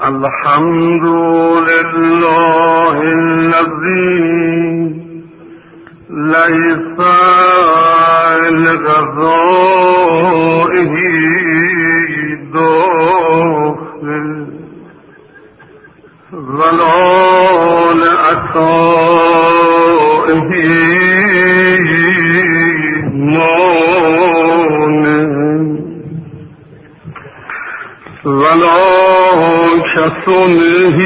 الحمد لله الذي ليس لغذائه داخل ولا لعطائه مانع ولا كصنعه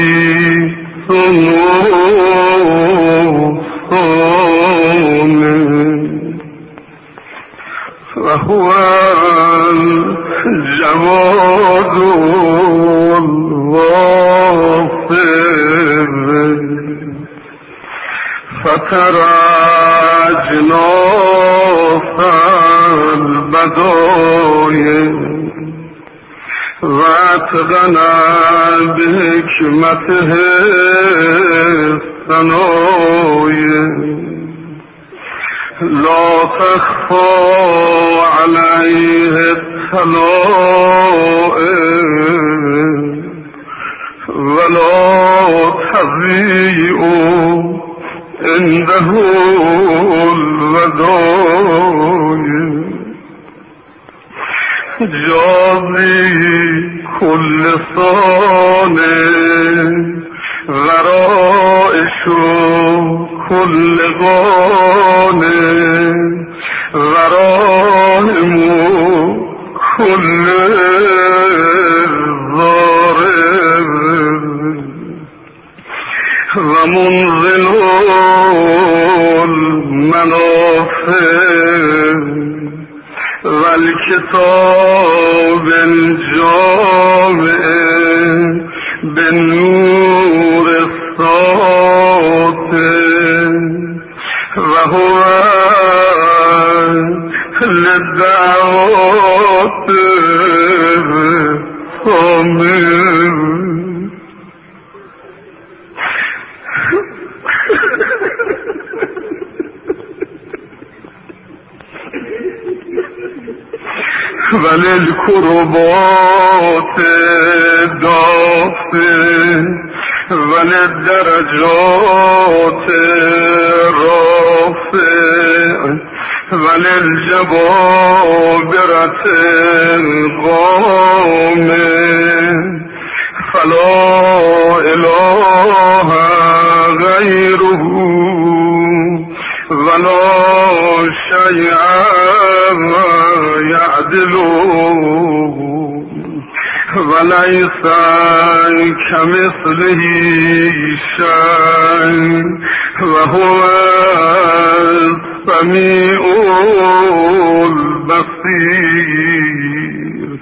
وهو الجواد الغافر فترى أجناس البدايا واتغنى بحكمته الثنايا لا تخفى عليه الطلائع ولا تضيء عنده الودايع جازي كل صانع غرائش كل غانع غرائم كل ضارب ومنزل المنافع والكتاب الجامع بالنور الساطع وهو للدعوات الصامر وللكربات دافع وللدرجات رافع وللجبابرة غامع فلا إله غيره ولا شيء يعدله وليس كمثله شيء وهو السميع البصير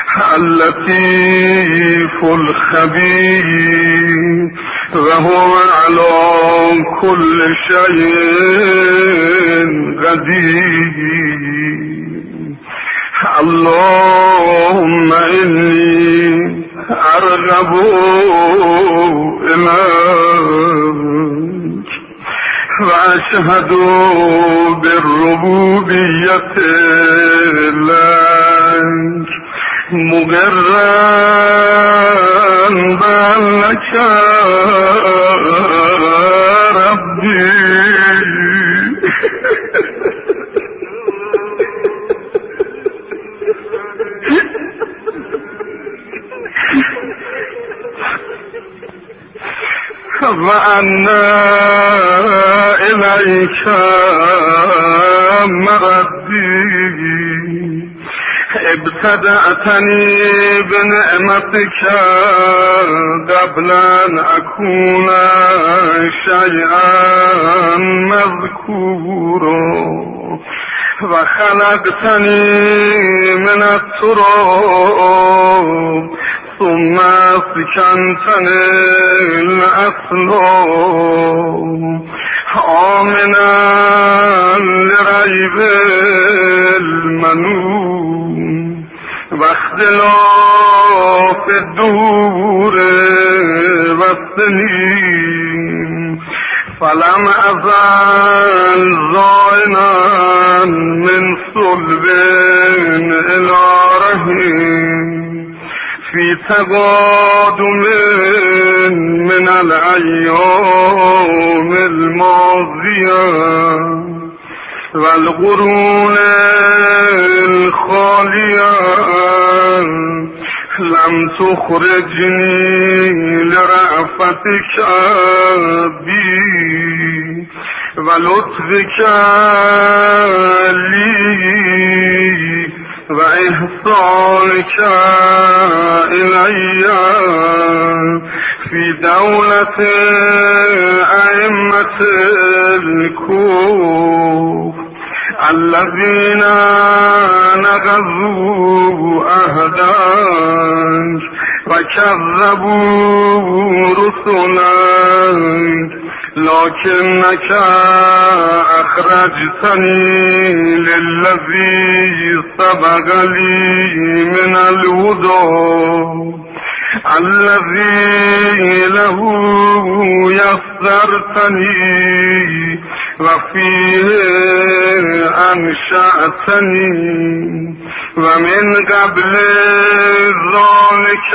اللطيف الخبير وهو على كل شيء قدير اللهم إني أرغب إليك وأشهد بالربوبية لك مقرا بأنك ربي وأنا إليك مردي ابتدأتني بنعمتك قبل أن أكون شيئا مذكورا وخلقتني من التراب ثم سكنتني الأصلاب آمنا لريب المنون واختلاف الدهور والسنين فلم أزل زائنا من صلب إلى رحم في تقادم من الأيام الماضية والقرون الخالية لم تخرجني لرأفتك بي ولطفك لي وإحسانك إلي في دولة أئمة الكفر الذين نقضوا عهدك وكذبوا رسلك لكنك أخرجتني للذي سبق لي من الهدى الذي له يسرتني وفيه أنشأتني ومن قبل ذلك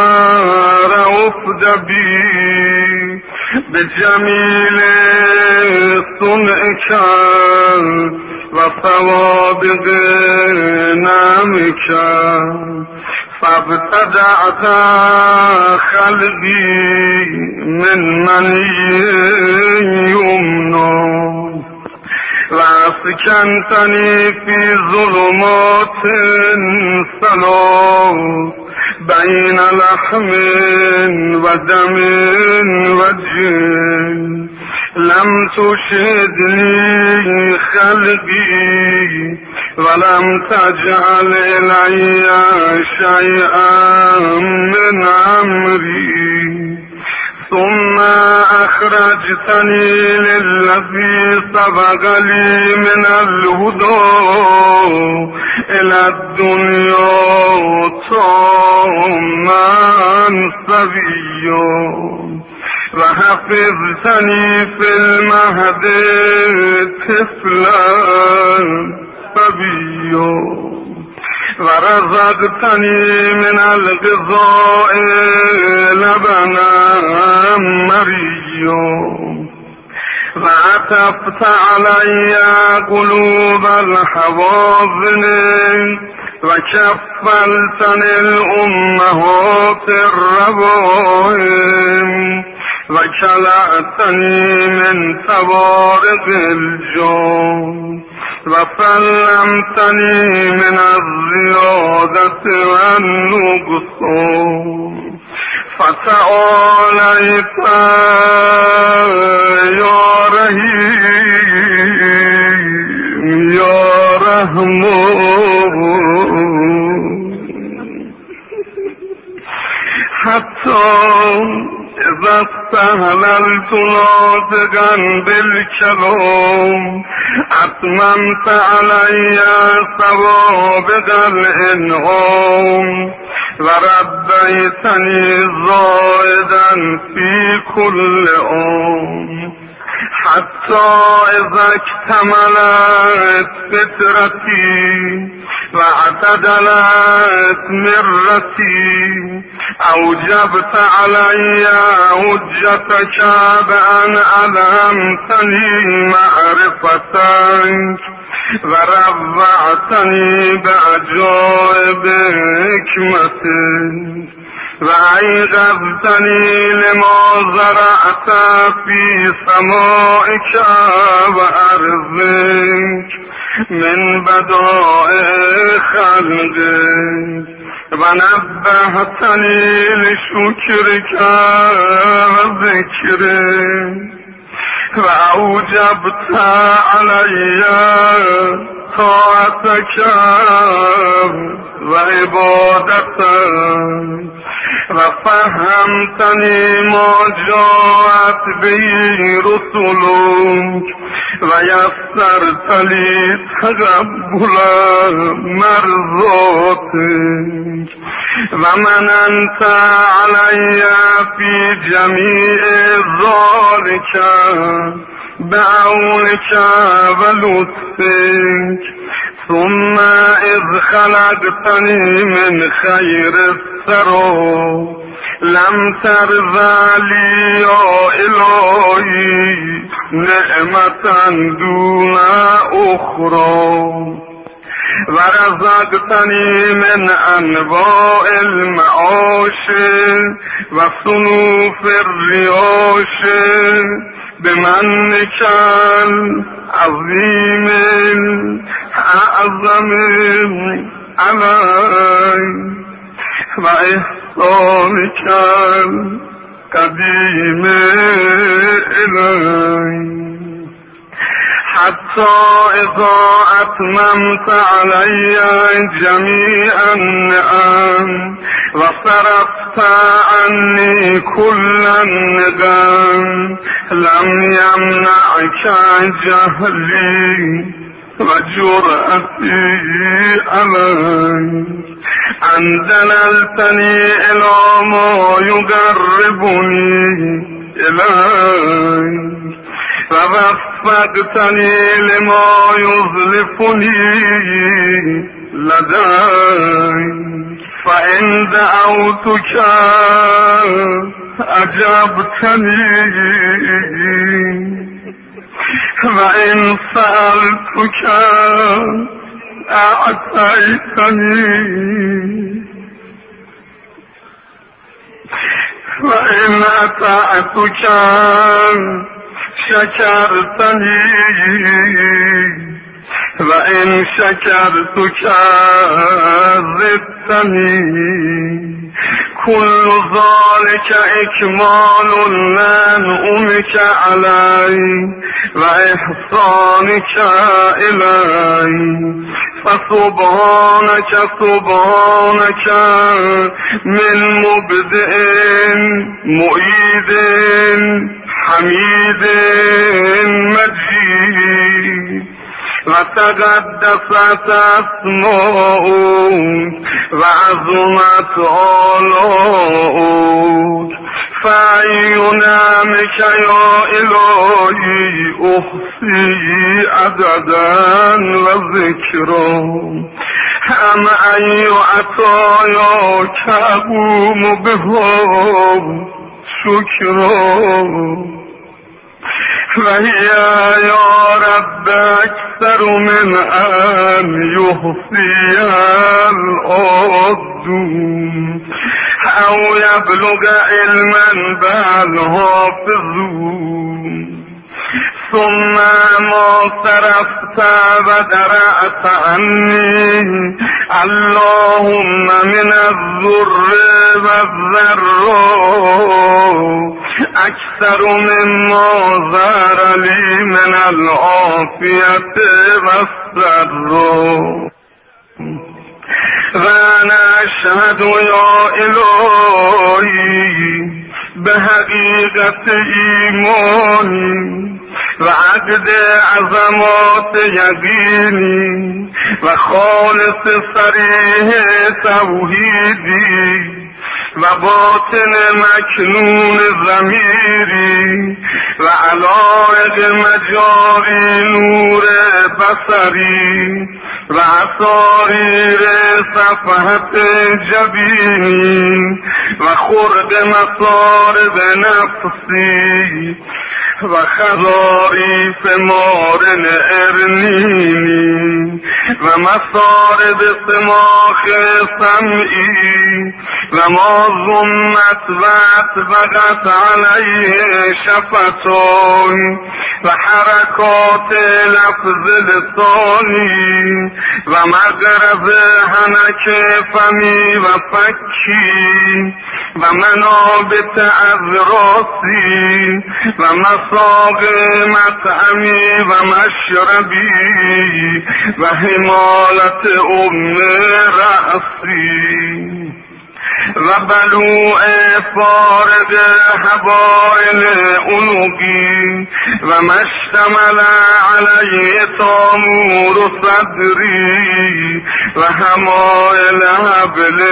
رأفت بي بجميل صنعك وسوابق نعمك فابتدعت خلقي من مني يمنى واسكنتني في ظلمات ثلاث بين لحم ودم وجن لم تشهدني خلقي ولم تجعل إلي شيئا من أمري ثم أخرجتني للذي سبق لي من الهدى إلى الدنيا طامعا سبيا وحفظتني في المهد طفلا سبيا ورزقتني من الغذاء لبنا مريا وعطفت علي قلوب الحواضن وكفلتني الأمهات الربائم وكلأتني من توارق الجون وسلمتني من الزيادة والنقصان فتعاليت يا رحيم يا رحمن حتى إذا استهللت ناطقا بالكلام أتممت علي سوابق الإنعام وربيتني زائدا في كل عام حتى إذا اكتملت فترتي واعتدلت مرتي أوجبت علي حجتك بأن ألهمتني معرفتك ورفعتني بعجائب حكمتك وأيقظتني لما زرعت في سمائك وأرضك من بدائع خلقك ونبهتني لشكرك وذكرك وأوجبت علي طاعتك وعبادتك وفهمتني ما جاءت به رسلك ويسرت لي تقبل مرضاتك ومننت علي في جميع ذلك بعونك ولطفك ثم إذ خلقتني من خير الثرى لم ترضى لي يا إلهي نعمة دون أخرى ورزقتني من أنواع المعاش وصنوف الرياش بمنك العظيم الأعظم علي وإحسانك القديم إلي حتى إذا أتممت علي جميع النعم وصرفت عني كل الندم لم يمنعك جهلي وجرأتي علي أن دللتني إلى ما يقربني إليك فوفقتني لما يظلفني لديك فإن دعوتك أجبتني وإن سألتك أعطيتني وإن أطعتك شكرتني وإن شكرتك زدتني كل ذلك إكمال لنعمك علي وإحسانك إلي فسبحانك سبحانك من مبدئ معيد حميد مجيد وتقدست اسماؤك وعظمت آلاؤك فأي نعمك يا إلهي أحصي عددا وذكرا أم أي عطاياك أقوم بها شكرا وهي يا رب أكثر من أن يحصيها العبد أو يبلغ علما بل حافظون ثم ما صرفت ودرأت عني اللهم من الضر والضراء أكثر مما ظهر لي من العافية والسراء وأنا أشهد يا إلهي بحقيقة إيماني وعقد عظمات يقيني وخالص صريح توحيدي وباطن مكنون ضميري وعلائق مجاري نور بصري وعصارير صفحة جبيني وخرد مصارب نفسي وخضاريف مارن ارنيني ومصارب صماخ سمعي وما ظنت واتبقت عليه شفتاي وحركات لفظ لساني ومغرب هنك فمي وفكي ومنابت أذراسي ومصاغ مطعمي ومشربي وهمالة رأسي و بلوع فارغ حبائل عنقی و مشتمل علیه تامور صدری و حمائل حبل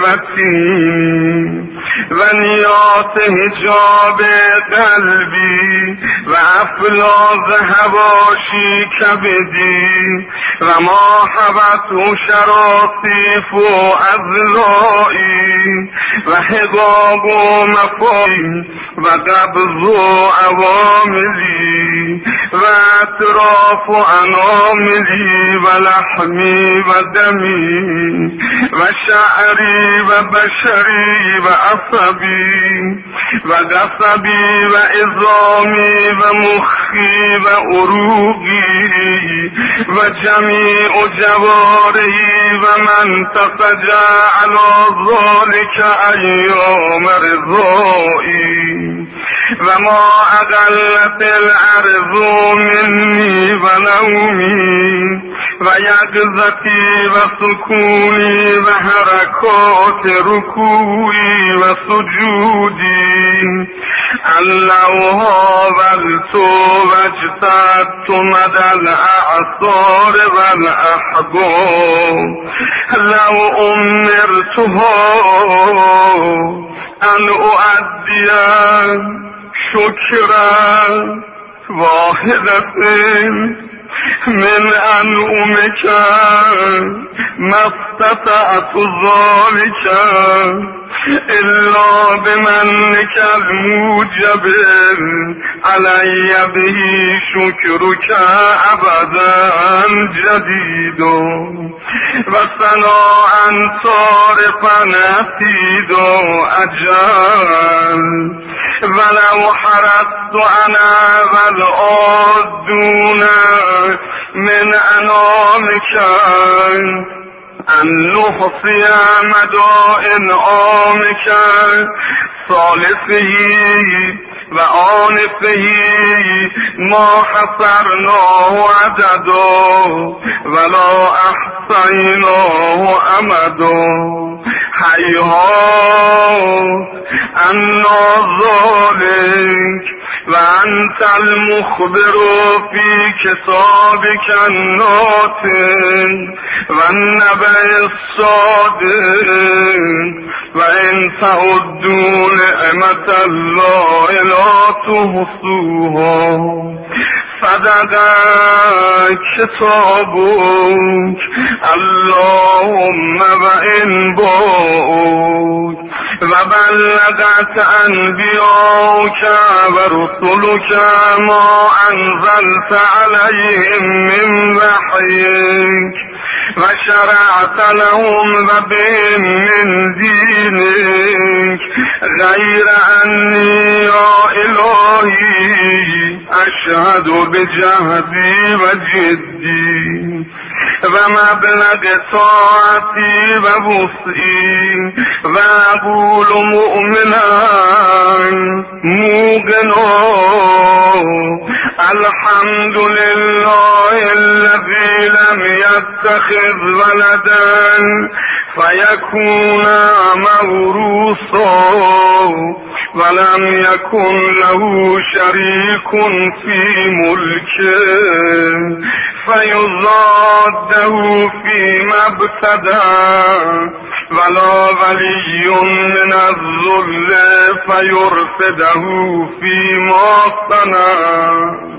وطین و نیات حجاب قلبی و افلاز حواشی کبدی و ما حبت و شراطیف و اضلائی و حقاق و مفایی و قبض و عواملی و اطراف و اناملی و لحمی و دمی و شعری و بشری و عصبی و قصبی و عظامی و مخی و عروقی و جمیع جوارحی و من تفجع علی ذلك ایام رضایی و ما اقلت الارض منی و نومی و یقظتی و سکونی و حرکات رکوعی و سجودی لو هاولت واجتهدت مدى الاعصار والاحباب لو امرتها ان اؤدي شكرا واحدة من انعمك ما استطعت ذلك الا بمنك الموجب علي به شكرك ابدا جديد وثناء صارفا نفيد اجل ولو حرصت انا والعادون من انامك ان نحصي مدى انعامك ثالثه و آنفه ما حصرناه عددا ولا احصیناه امدا هیهات انا ذلك و انت المخبر فی کتابک الناطق و النبأ الصادق و ان تعدوا نعمت الله لا تحصوها صدق کتابک اللهم و ان باعک و بلغت انبیاک و رسولک ما انزلت علیهم من وحیک و شرعت لهم و بهم من دینک غیر انی یا الهی اشهد بجهدی و جدی و مبلغ طاعتی و وسعی و اقول مؤمنا موقنا الحمد لله الذي لم يتخذ ولدا فيكون موروثا ولم يكن له شريك في ملكه فيضاده فيما ابتدى ولا ولي من الذل فيرفده فيما صنع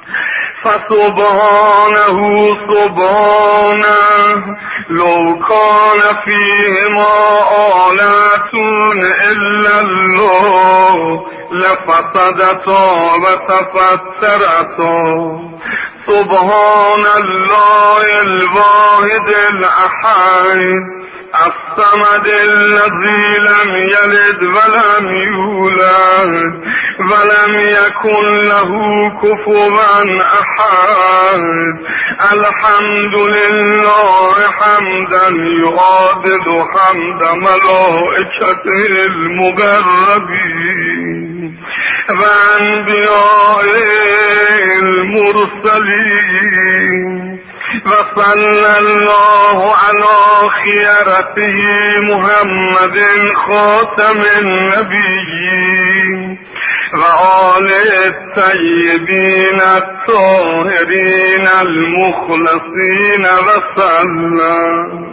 فسبحانه سبحانه لو كان فيهما آلة إلا الله لفسدتا وتفترتا سبحان الله الواحد الأحد الصمد الذي لم يلد ولم يولد ولم يكن له كفوا أحد الحمد لله حمدا يعادل حمد ملائكته المقربين وأنبياء المرسلين وصلى الله على خيرته محمد خاتم النبيين وآله الطيبين الطاهرين المخلصين وسلم.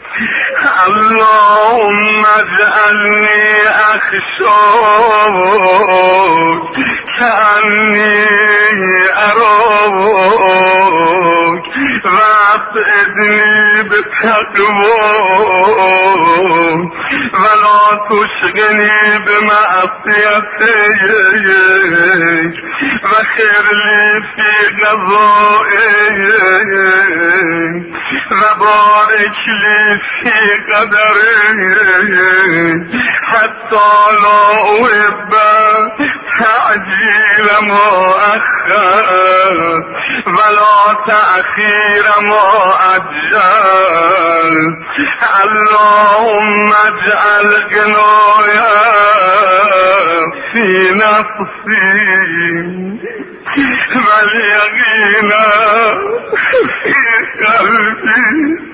اللهم اجعلني أخشاك كأني أراك وأسعدني بتقواك ولا تشغلني بمعصيتك وخير لي في قضائك وبارك لي في قدرك حتى لا أحب تعجيل ما أخر ولا تأخير ما أجل. اللهم اجعل غنايا في نفسي واليقين في قلبي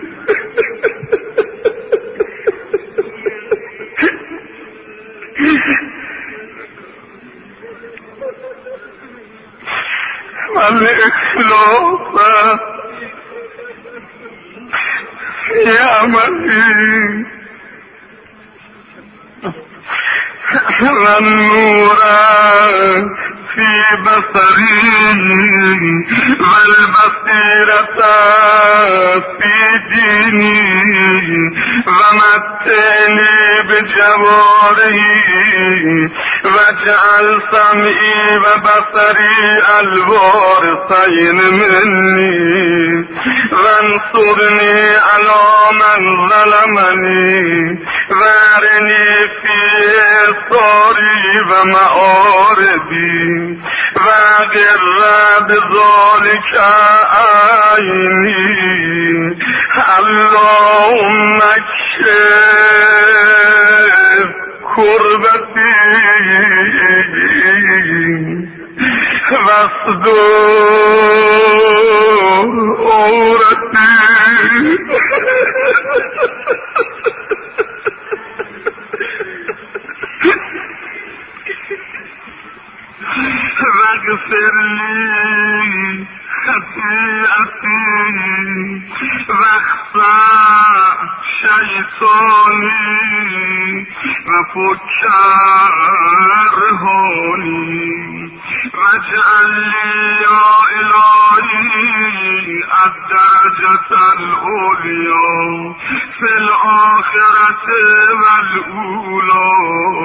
والإخلاص في عملي والنور في بصري والبصيرة في ديني ومتعني بجواري واجعل سمعي وبصري الوارثين مني وانصرني على من ظلمني وارني فيه صاري ومآربي وأقر بذلك عيني. اللهم اكشف كربتي واصدر عورتي واغفر لي خطيئتي واخفى شيطاني وفك رهاني واجعل لي يا إلهي الدرجة العليا في الآخرة والأولى.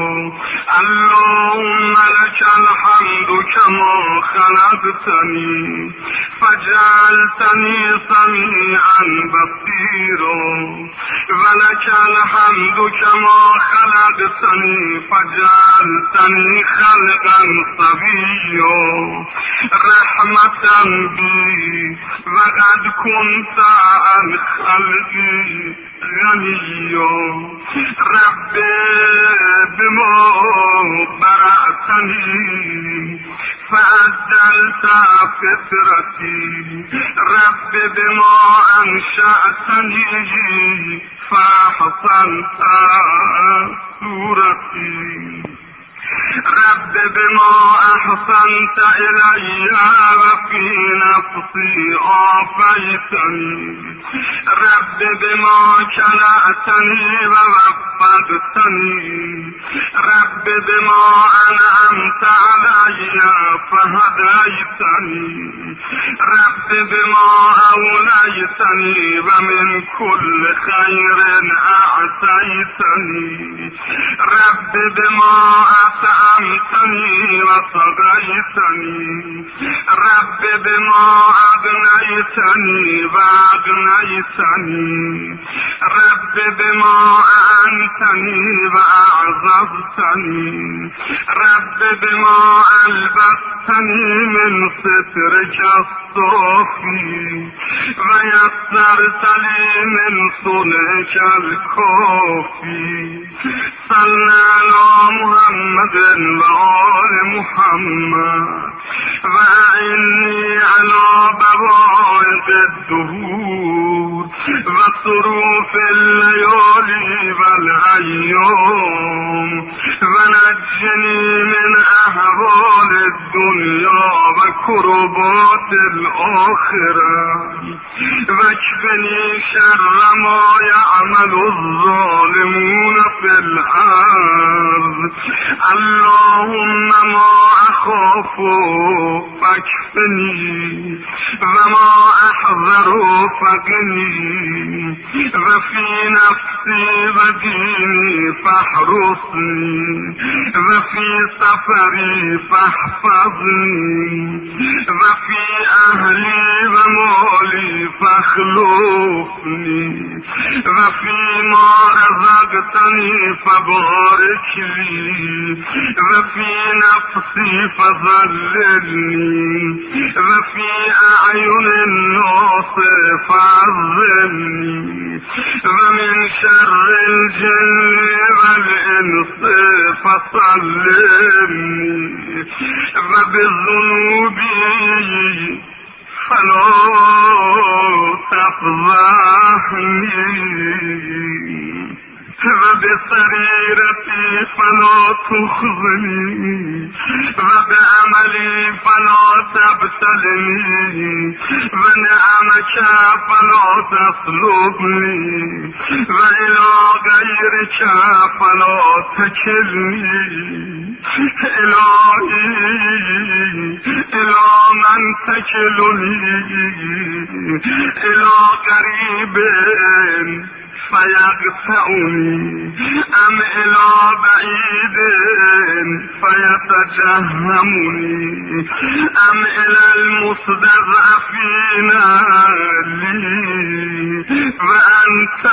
اللهم لك الحمد كما خلقتني فجعلتني سميعا بصيرا ولك الحمد كما خلقتني فجعلتني خلقا صبيا رحمة بي وقد كنت عن خلقي غنيا. رب بما برأتني فعدلت فطرتي رب بما أنشأتني فأحسنت صورتي رب بما أحسنت إلي وفي نفسي عافيتني رب بما كلأتني ووفقتني رب بما أنعمت علي فهديتني رب بما أوليتني ومن كل خير أعطيتني رب بما أطعمتني وسقيتني رب بما أغنيتني وأغنيتني رب بما أعنتني وأعززتني رب بما ألبستني من سترك الصافي ويسرت لي من صنعك الكافي. صلى على محمد وآل محمد وأعني على بوائق الدهور وصروف الليالي والأيام ونجني من أهوال الدنيا وكربات الآخرة واكفني شر ما يعمل الظالمون في الأرض اللهم ما أخاف فاكفني وما أحذر فقني وفي نفسي وديني فاحرسني وفي سفري فاحفظني وفي أهلي ومالي فاخلفني وفيما رزقتني فبارك لي وفي نفسي فذللني وفي أعين الناس فعظمني ومن شر الجن والإنس فصلمني وبذنوبي فلا تفضحني وبسريرتي فلا تخزني وبعملي فلا تبتلني ونعمك فلا تسلبني وإلى غيرك فلا تكلني إلهي إلى من تكلني إلى قريب فيقطعني أم إلى بعيد فيتجهمني أم إلى المستضعفين لي وأنت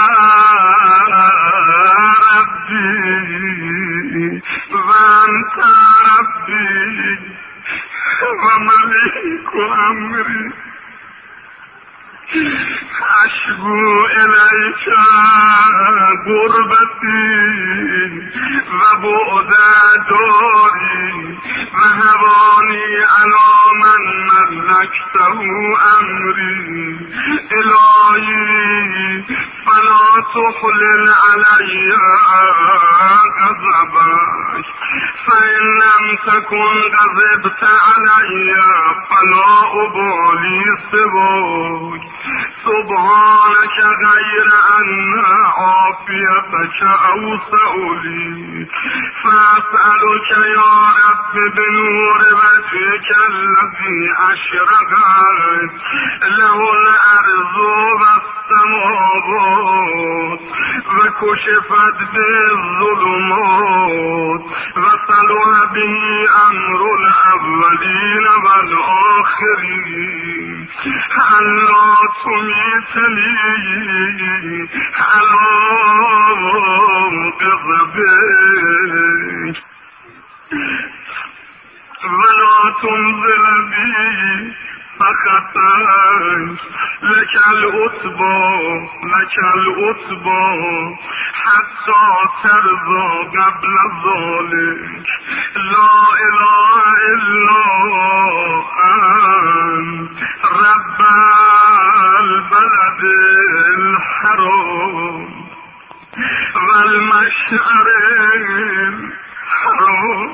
ربي ومليك أمري أشكو إليك غربتي وبعد داري وهواني على من ملكته أمري إلهي فلا تحلل علي غضبك فإن لم تكن غضبت علي فلا أبالي سواك سبحانك غير أن عافيتك أوسع لي فأسألك يا رب بنور وجهك الذي أشرقت له الأرض والسماوات وكشفت بالظلمات وصلح به أمر الأولين والآخرين ألا تميتني على غضبك ولا تنزل بي فخطاك لك الأتبى حتى ترضى قبل ذلك لا إله إلا أنت رب البلد الحرام والمشعر الحرام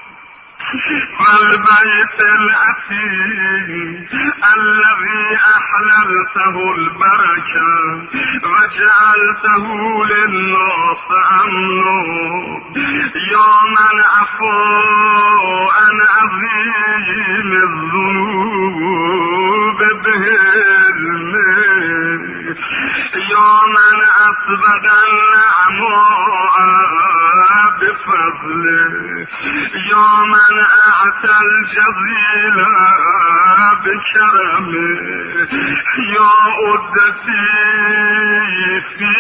والبيت الأتيم الذي أحللته البركة وجعلته للناس أمنا يا من عفا عن عظيم الذنوب بهلمه يا من أسبغ النعماء بفضله يا من أعطى الجزيل بكرمه يا أدتي في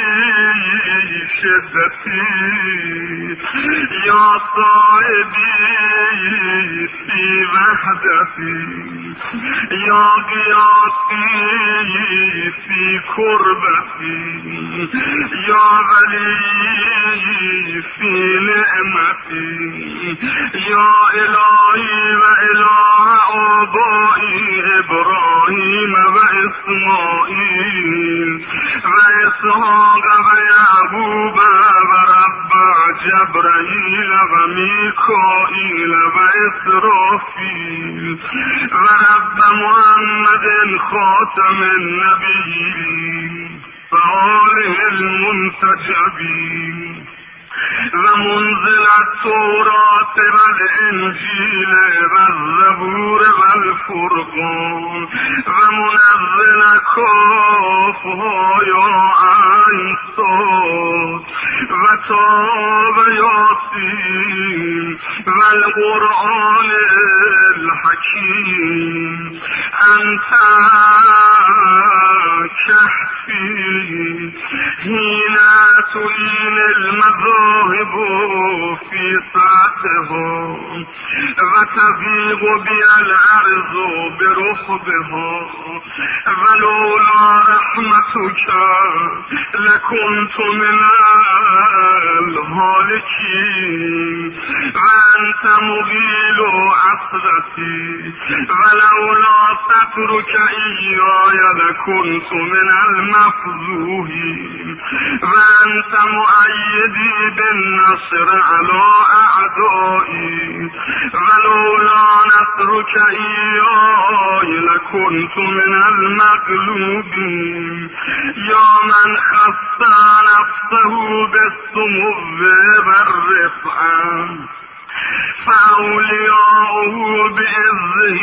شدتي يا صائبي في وحدتي يا غياثي في كربتي يا ولي في نعمتي يا إلهي وإله آبائي إبراهيم وإسماعيل اسماعیل و اسحاق و یعقوب و رب جبرائیل و میکائیل و اسرافیل و رب محمد خاتم النبیین و آله المنتجبین و منزل التوراة و الانجیل و الزبور و الفرقان و منزل کافها یا عین صاد و تاب یاسین و القرآن الحکیم انت کهفی حین تلین المذاهب في ساعتها و تضیق بی الارض برحبها ولولا رحمتك لکنت من الهالکین و انت مغیل عصرتی ولولا سترك ایای لکنت من المفضوحین و انت مؤیدی بالنصر على اعدائي ولولا نصرك ایای لکنت من المغلوبین یا من خص نفسه بالسمو والرفعه فأولياؤه بإذه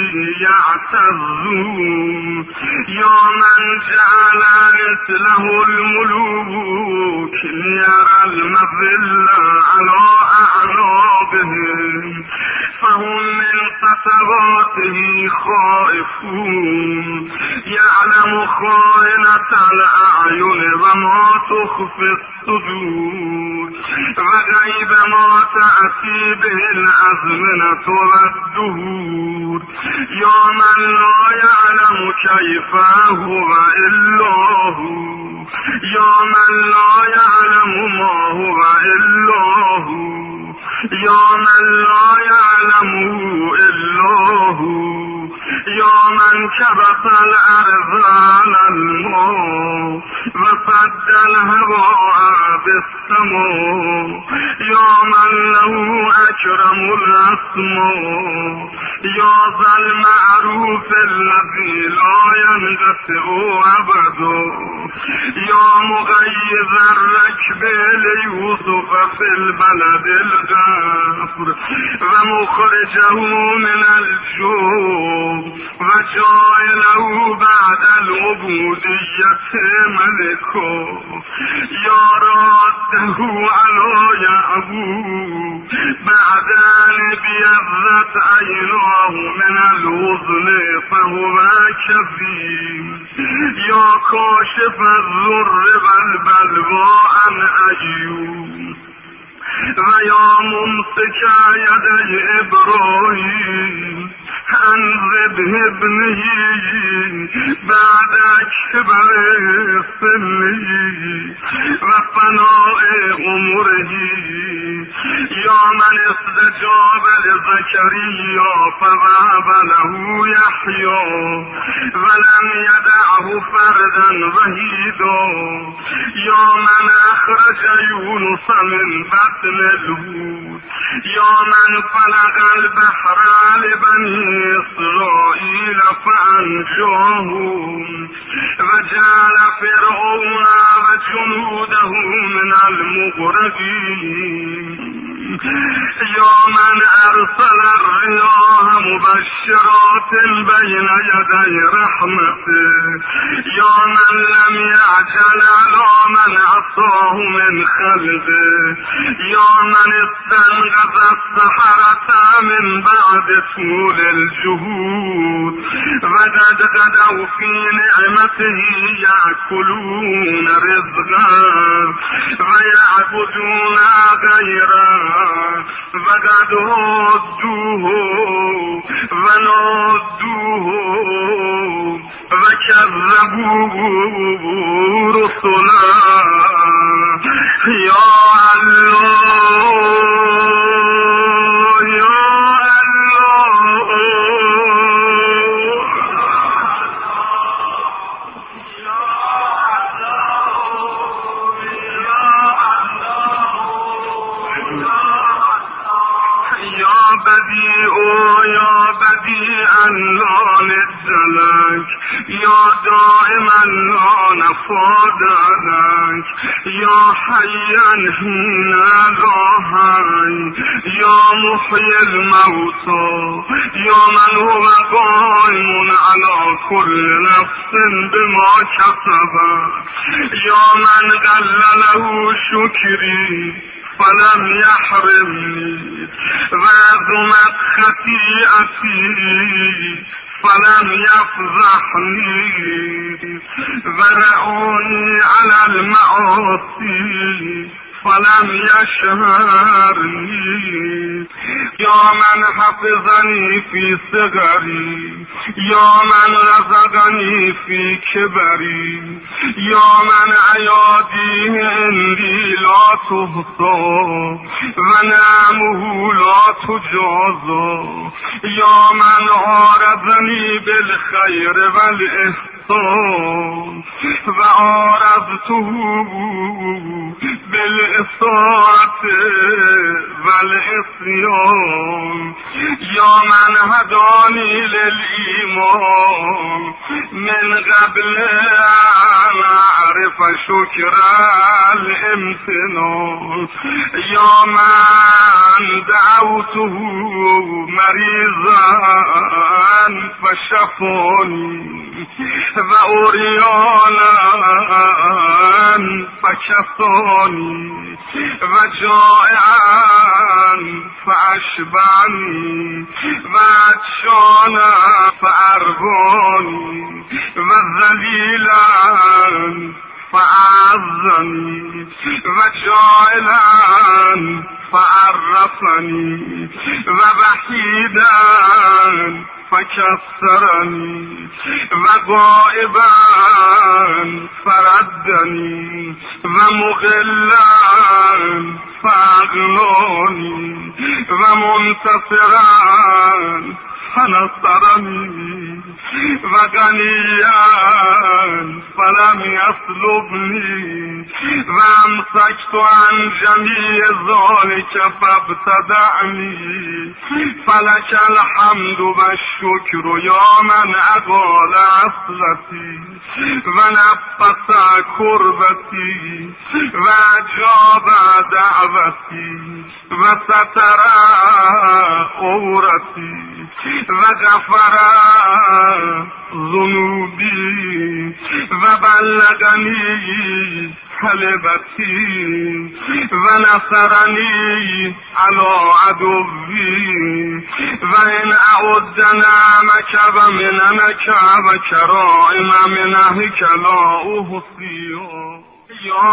يعتزون يا من جعل مثله الملوك ليرى المذل على أعناقهم فهم من خطواته خائفون يعلم خائنة الأعين وما تخفي الصدور وغيب ما تأتي به الأزمنة والدهور يا من لا يعلم كيف هو إلا هو يا من لا يعلم ما هو إلا هو يا من لا يعلمه إلا هو يا من كبت الأرض على الماء وصد الهواء بالسماء يا من له أكرم الأسماء يا ذا المعروف الذي لا ينقطع أبدا يا مغيظ الركب ليوسف في البلد الغفر ومخرجه من الجوع وجعله بعد العبودية ملكا يا راده على يعقوب بعد أن ابيضت عيناه من الوزن فهو كظيم يا كاشف الضر والبلوى عن أيوب ويا ممسك يدي إبراهيم أنذب ابنه بعد كبر سنه وفناء عمره يا من استجاب لزكريا فوهب له يحيى ولم يدعه فردا وحيدا يا من أخرج يونس من بطن الحوت يا من فلق البحر لبني إسرائيل فأنجاهم وجعل فرعون وجنوده من المغرقين يا من أرسل الرياح مبشرات بين يدي رحمته يا من لم يعجل على من عصاه من خلقه يا من استنقذ السحرة من بعد طول الجهود وقد غدوا في نعمته يأكلون رزقا ويعبدون غيره وقد هدوه ونادوه وكذبوه رسلا يا الله يا الله بديع يا بديعا لا ند لك، يا دائما لا نفاد لك، يا حيا حين لا حي، يا محيي الموتى، يا من هو قائم على كل نفس بما كسبت، يا من قل له شكري فلم يحرمني، وعظمت خطيئتي فلم يفضحني، ورعوني على المعاصي فلم يشهرني، يا من حفظني في صغري، يا من رزقني في كبري، يا من أياديه عندي لا تحصى ونعمه لا تجازى، يا من عارضني بالخير والإحسان وعارضته بالإساءة والعصيان، يا من هداني للإيمان من قبل أن أعرف شكر الامتنان، يا من دعوته مريضا فشفاني وأريانا فكفاني وجائعا فأشبعني وعطشانا فأرباني وذليلا فأعزني وجائلا فعرفني ووحيدا فكسرني وغائبا فردني ومغلا فأغناني ومنتصرا فنصرني وغنيا فلم يصلبني وامسكت عن جميع ذلك فابتدعني، فلك الحمد والشكر يا من أغال عصلتي ونفس كربتي وأجاب دعوتي وستر عورتي وغفر ذنوبي وبلغني حلبتي ونصرني على عدوي، وإن أعد نعمك ومننك وكرائم منهك لا أحصي، يا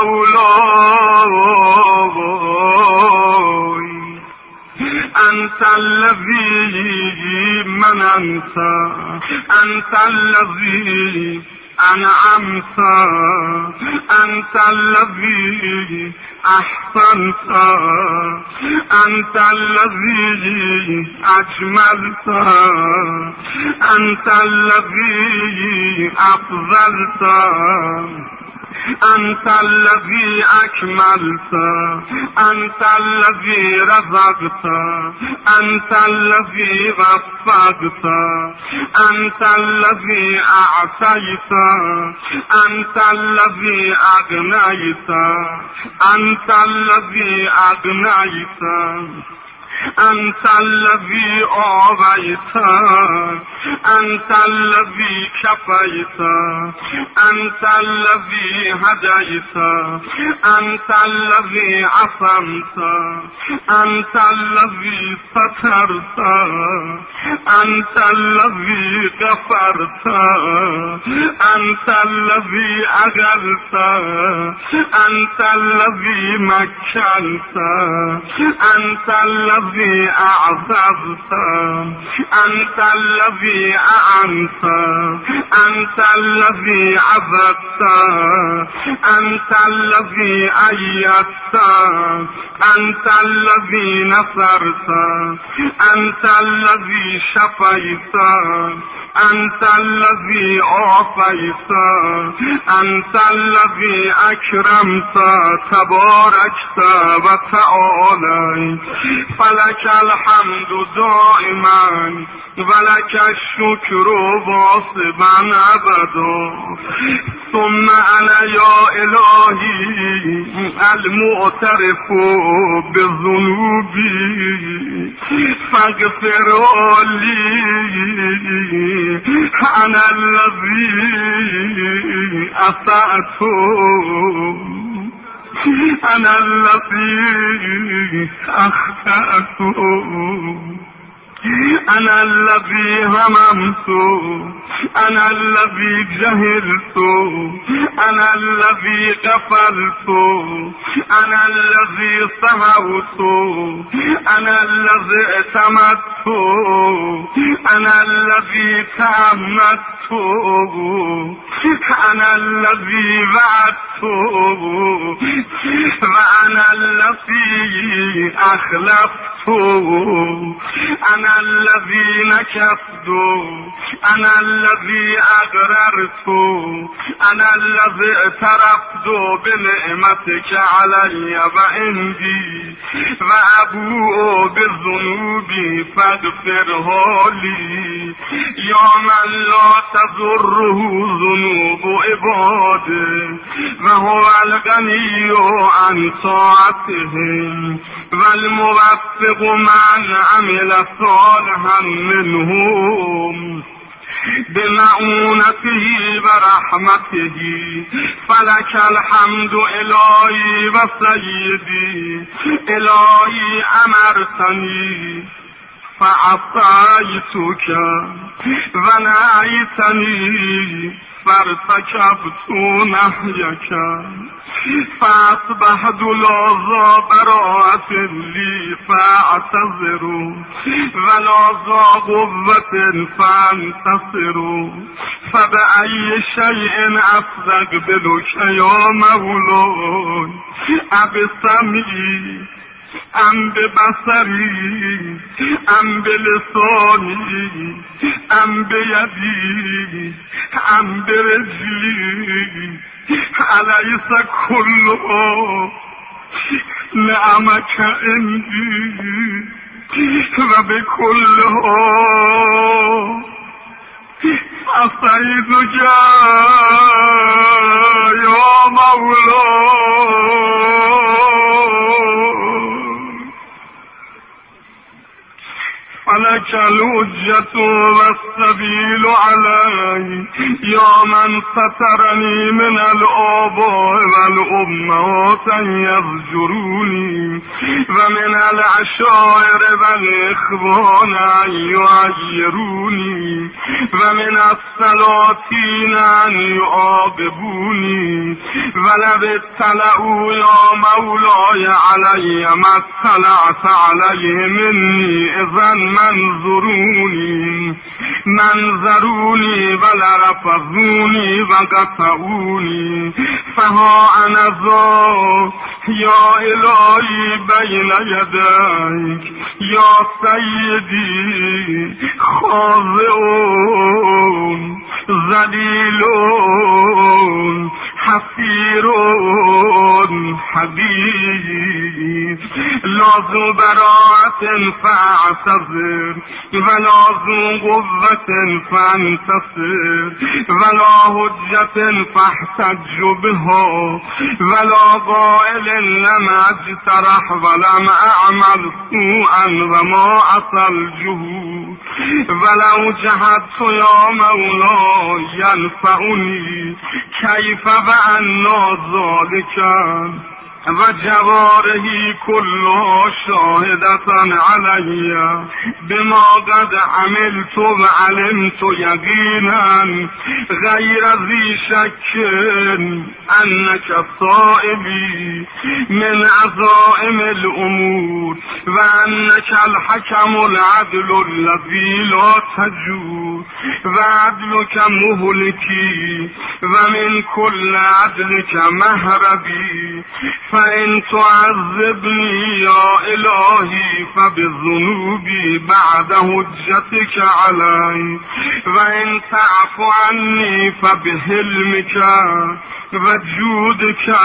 مولاي أنت الذي مننت، أنت الذي أنعمت، أنت الذي أحسنت، أنت الذي أجملت، أنت الذي أفضلت، أنت الذي أكملت، أنت الذي رزقت، أنت الذي وفقت، أنت الذي أعطيت، أنت الذي أغنيت، أنت الذي أغنيت، أنت الذي آويت، أنت الذي كفيت، أنت الذي هديت، أنت الذي عصمت، أنت الذي سترت، أنت الذي غفرت، أنت الذي أغلت، أنت الذي مكنت، أنت الذي أعززت، أنت الذي أعنت، أنت الذي عبدت، أنت الذي أيدت، أنت الذي نصرت، أنت الذي شفيت، أنت الذي عافيت، أنت الذي أكرمت تباركت وتعاليت، فلك الحمد دائما ولك الشكر واصبا ابدا. ثم انا يا الهي المعترف بذنوبي فاغفر لي. انا الذي اسأت، انا الذي اخطأت، انا الذي هممت، انا الذي جهلت، انا الذي غفلت، انا الذي سهوت، انا الذي اعتمدت، انا الذي تأمدت، انا الذي وعدت، وانا الذي اخلفت، انا الذي نكثت، انا الذي اغررت، انا الذي اعترفت بنعمتك علي وعندي وابوء بذنوبي فاغفره لي. يا من لا تضره ذنوب عباده وهو الغني عن طاعتهم والموفق من عمل صالحا منهم بمعونته ورحمته. فلك الحمد إلهي وسيدي. إلهي أمرتني فعصيتك ونهيتني فارتكبت نهيك فأصبحت لا براءة لي فأعتذر ولا قوة فأنتصر. فبأي شيء أستقبلك يا مولاي؟ أبسمعي ام ببصری ام بلسانی ام بیدی ام برجلی الیس کلها نعمك عندي وبكلها أصيدك يا مولاي. فلك الحجة والسبيل علي يا من سترني من الآباء والأمهات أن يزجروني ومن العشائر والإخوان أن يعيروني ومن السلاطين أن يعاقبوني. ولو اطلعوا يا مولاي علي ما اطلعت عليه مني إذن منظروني ولرفضوني وقطعوني. فها أنا ذا يا إلهي بين يديك يا سيدي خاضعون ذليلون حسيرون حديث لا ذو براءة فاعتذر ولا ذو قوة فانتصر ولا حجة فاحتج بها ولا قائل لم اجترح ولم اعمل سوءا وما عصى الجهود. ولو جهدت يا مولاي ينفعني كيف وأنا ذلك وجوارحي كلها شاهدة علي بما قد عملت وعلمت يقينا غير ذي شك أنك صائبي من عظائم الأمور وأنك الحكم العدل الذي لا تجور و عدلك مهلكي ومن كل عدلك مهربي فإن تعذبني يا إلهي فبذنوبي بعد هجتك علي وإن تعف عني فبحلمك وجودك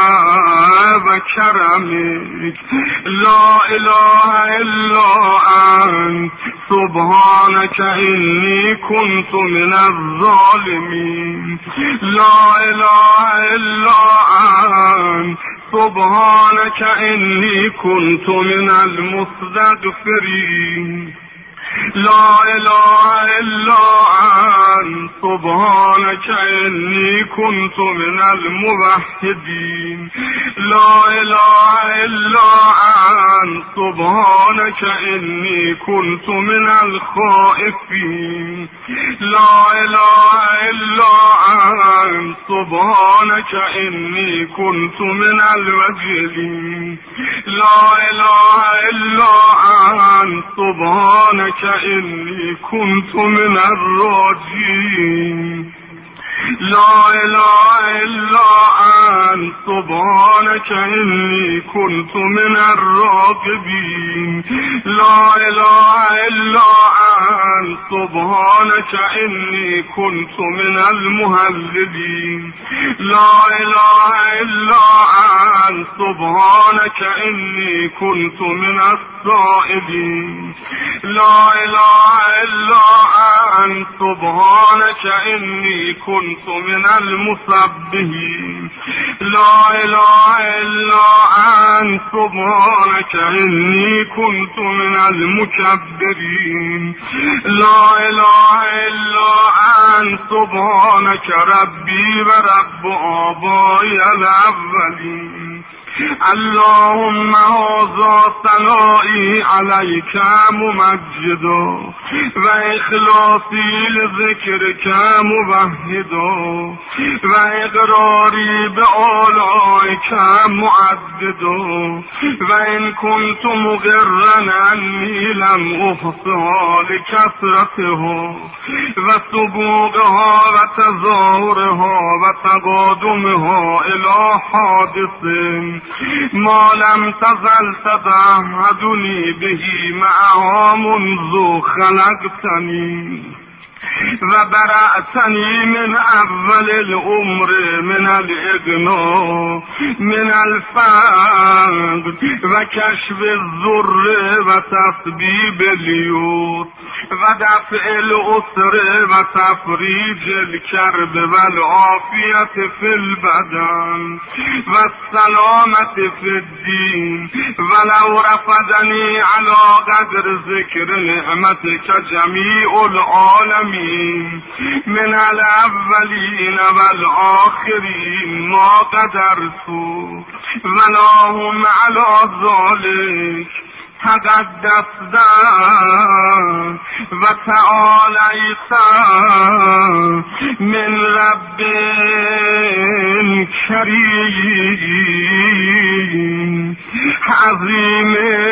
وكرمك لا إله إلا أنت سبحانك إني كنت من الظالمين لا إله إلا أنت سبحانك إني كنت من المستغفرين لا إله إلا أنت سبحانك إني كنت من الموحدين لا إله إلا أنت سبحانك إني كنت من الخائفين لا إله إلا أنت سبحانك إني كنت من الوجلين لا إله إلا أنت سبحانك إني كنت من الراجين لا إله إلا أنت سبحانك إني كنت من الراغبين لا إله إلا أنت سبحانك إني كنت من المهللين لا إله إلا أنت سبحانك إني كنت من السائلين لا إله إلا أنت سبحانك إني كنت من المسبحين لا إله إلا أنت سبحانك إني كنت من المكبرين لا إله إلا أنت سبحانك ربي ورب آبائي الأولين اللهم هذا ثنائي عليك ممجد وإخلاصي لذكرك مبهد وإقراري بآلائك معدد وإن كنت مغرا أني لم أحصها لكثرته وسبوغها وتظاهرها وتقادمها إلى حادث ما لم تزل تتعهدني به معها منذ خلقتني وبرأتني من أول الأمر من الإغناء من الفقد وكشف الضر وتسبيب اليوت ودفع الأسر وتفريج الكرب والعافية في البدن والسلامة في الدين ولو رفضني على قدر ذكر نعمتك جميع العالمين من الأولين والآخرين ما قدرت ولا هم على ذلك تقدست وتعاليت من رب كريم عظيم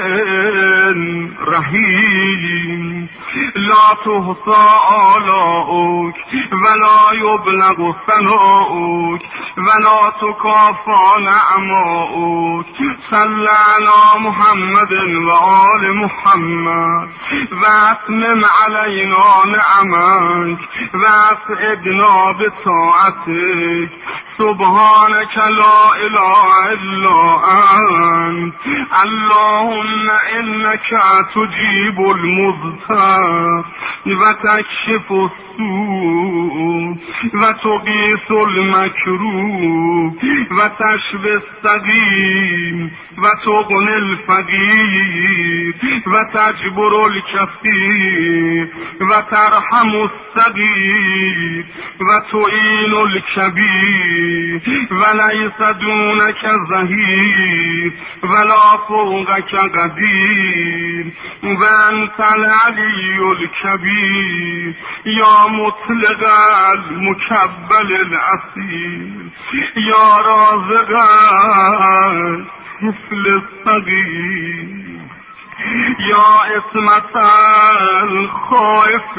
رحيم لا تحصى آلاؤك ولا يبلغ ثناؤك ولا تكافى نعماؤك صل على محمد وآل محمد واتمم علينا نعمك واسعدنا بطاعتك سبحانك لا إله إلا أنت اللهم إنك تجيب المضطر وتكشف السوء وتغيث المكروه وتشفي السقيم وتغني الفقير وتجبر الكثير وترحم الصغير وتعين الكبير وليس دونك ظهير ولا فوقك قدير وأنت العلي الكبير يا مطلق المكبل الأصيل يا رازق الطفل الصغير یا اسمت الخائف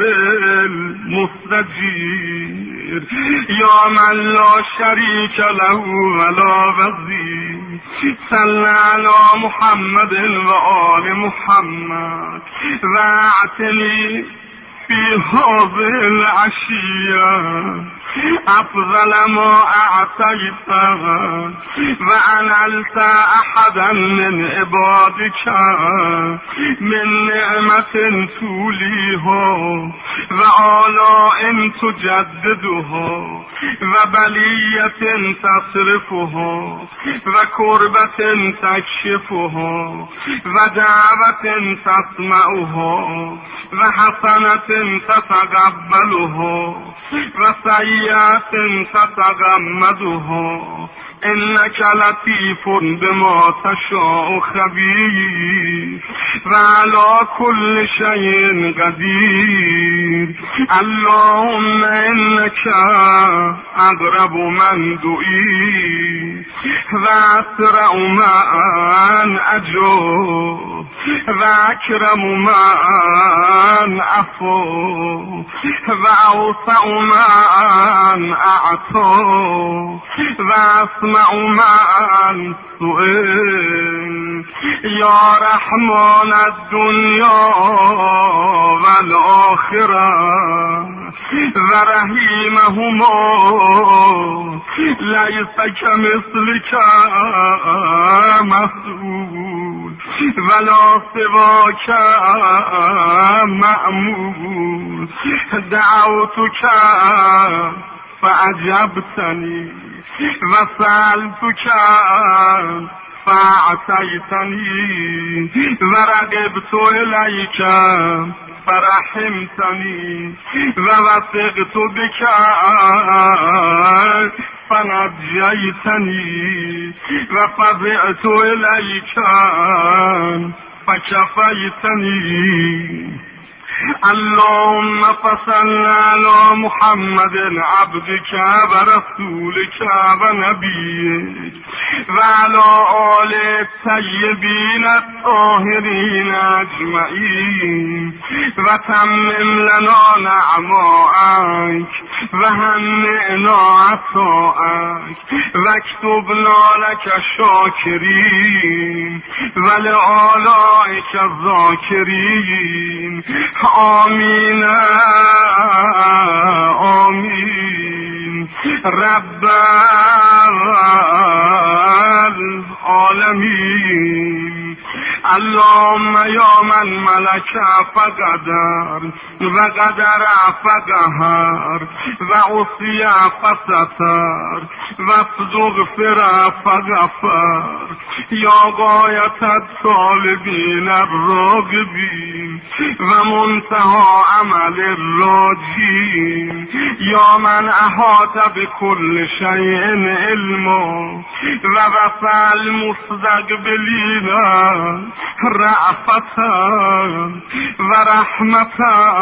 المستجیر یا من لا شریک له ولا وزیر صل علی محمد و آل محمد و اعتنی فی هذه العشیه افضل ما اعطیت و انلت احدا من عبادك من نعمت تولیها و آلاء تجددها و بلیت تصرفها و کربت تکشفها و دعوت تسمعها و حسنت تتقبلها و سیئات تتغمدها انك لطیف بما تشاء خبیر و علی کل شیء قدیر اللهم انك اقرب من دعی و اسرع من اجاب و اکرم من عفو و اوسع من اعطا و اسمع من سئل یا رحمان الدنیا والآخرة و رحیمهما لیس کمثلک مسئول ولا سواک مأمول دعوتک فأجبتني وسألتك فأعطيتني ورغبت إليك فرحمتني ووثقت بك فنجيتني وفزعت إليك فكفيتني اللهم فصل على محمد عبدك ورسولك ونبيك وعلى آل الطيبين الطاهرين أجمعين وتمم لنا نعمائك وهنئنا عطاءك واكتبنا لك شاكرين ولآلائك الذاكرين آمین آمین رب العالمین اللهم یا من ملک فقدر و قدر فقهر و عصی فستر و استغفر فغفر یا غایت الطالبین الراغبین و منتهى عمل الراجین یا من احاط بكل شیء علما و وسع المستقبلین رأفتا و رحمتا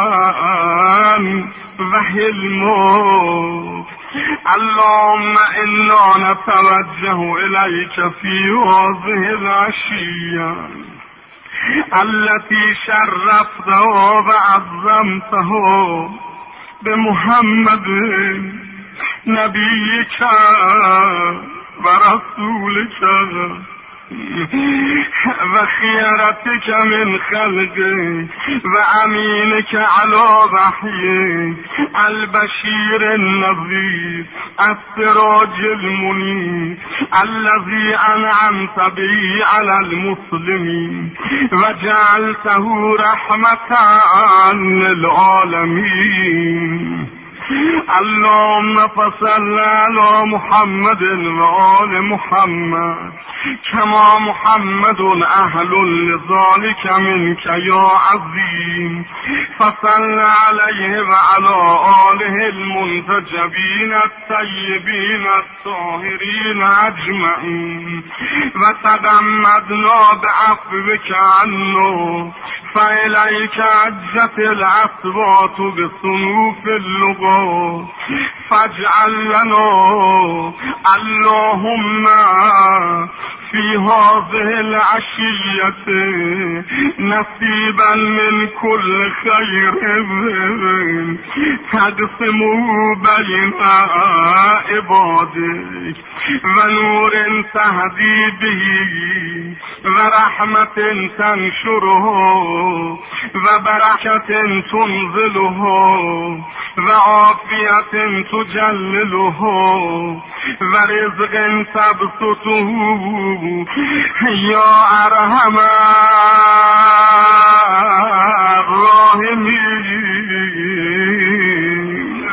و حلما اللهم انا نتوجه الیک فی هذه العشیه التي شرفته وعظمته بمحمد نبيك ورسولك و خیرتك من خلقك و امینك على وحيك البشير النذير السراج المنير الذي انعمت به على المسلمين وجعلته رحمة للعالمين اللهم فصل على محمد وآل محمد كما محمد أهل لذلك منك يا عظيم فصل عليه وعلى آله المنتجبين الطيبين الطاهرين أجمعين وتغمدنا بعفوك عنه فإليك عجت الأصوات بصنوف اللغات فاجعل لنا اللهم في هذه العشية نصيبا من كل خير تقسمه بين عبادك ونور تهدي به ورحمة تنشره وبركة تنزله وعافية تجلله ورزق تبسطه يا أرحم الراحمين.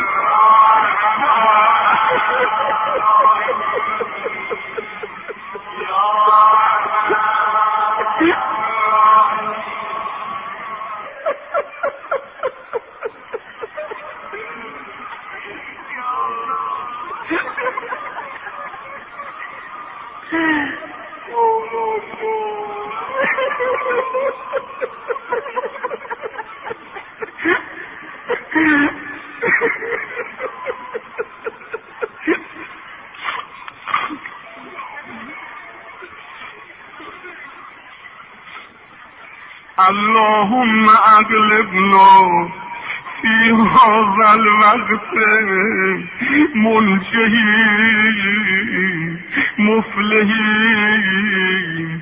اللهم اغلبنا في هذا الوقت منجحين مفلحين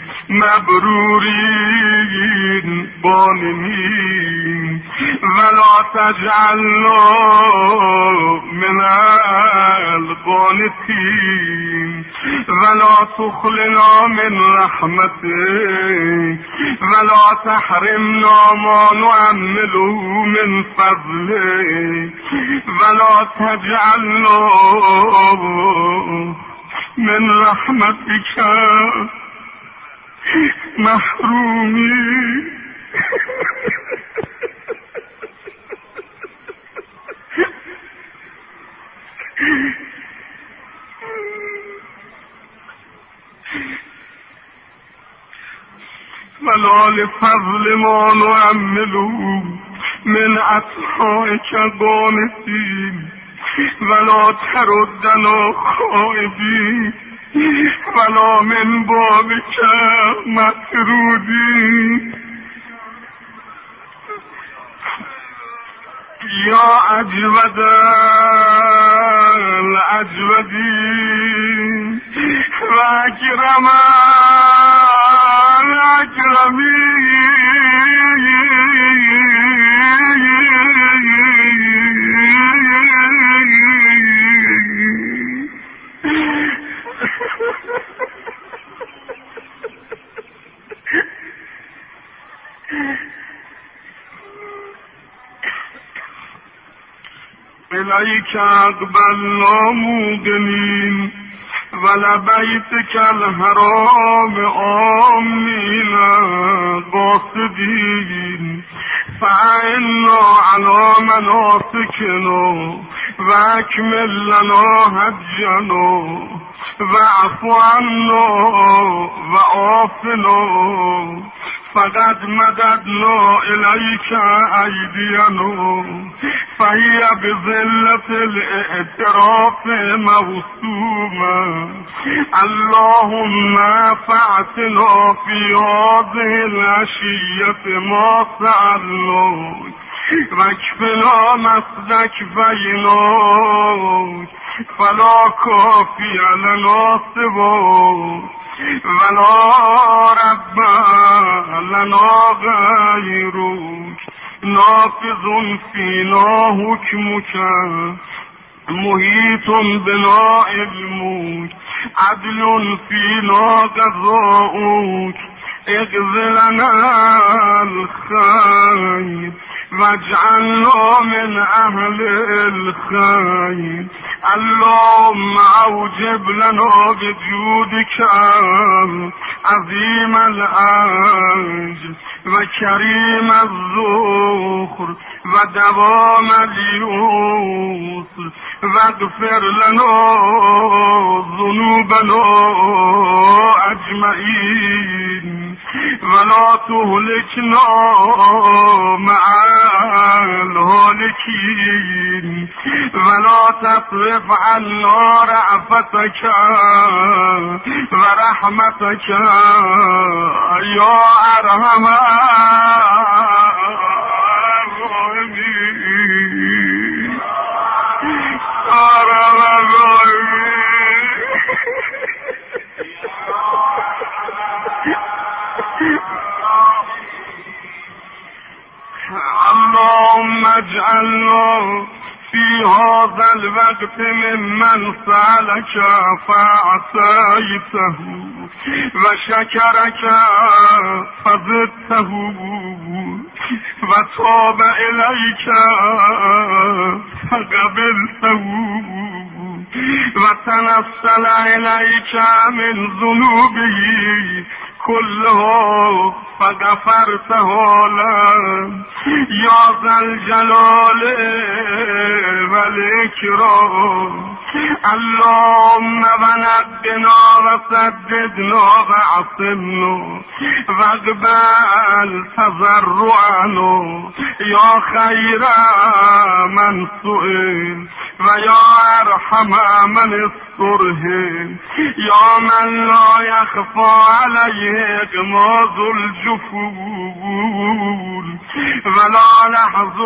مبرورين ظالمين ولا تجعلنا من القانتين ولا تخلنا من رحمتك ولا تحرمنا ما نعمله من فضلك ولا تجعلنا من رحمتك محرومين. ولا لفضل ما نعمله من أطاعك قانتين ولا تردنا خائبين ولا من بابك مطرودين. يا أجود الأجودين وأكرم إليك أقبلنا موقنين ولبيتك الحرام آمين قاصدين فإنا على مناسكنا وأكمل لنا هدينا واعف عنا وعافنا فقد مددنا إليك أيدينا فهي بذلة الاعتراف موسومة. اللهم فاعتنا في هذه العشية ما سألناك واكفنا ما استكفيناك فلا كافي لنا سواك ولا رب لنا غيرك نافذ فينا حكمك محيط بنا علمك عدل فينا قضاؤك اغفر لنا الخير واجعلنا من أهل الخير. اللهم أوجب لنا بجودك عظيم الأجر وكريم الذخر ودوام اليسر واغفر لنا ذنوبنا أجمعين ولا تهلكنا مع الهالكين ولا تصرف عنا رأفتك ورحمتك يا أرحم الراحمين. اللهم اجعلنا في هذا الوقت ممن سألك فأعطيته وشكرك فزدته وتاب إليك فقبلته وتنسل إليك من ذنوبه كله فغفرته له يا ذا الجلال والإكرام. اللهم ونقنا وسددنا وعصمنا واقبل تضرعنا يا خير من سئل ويا أرحم من استرهب يا من لا يخفى عليه إغماض الجفون ولا لحظ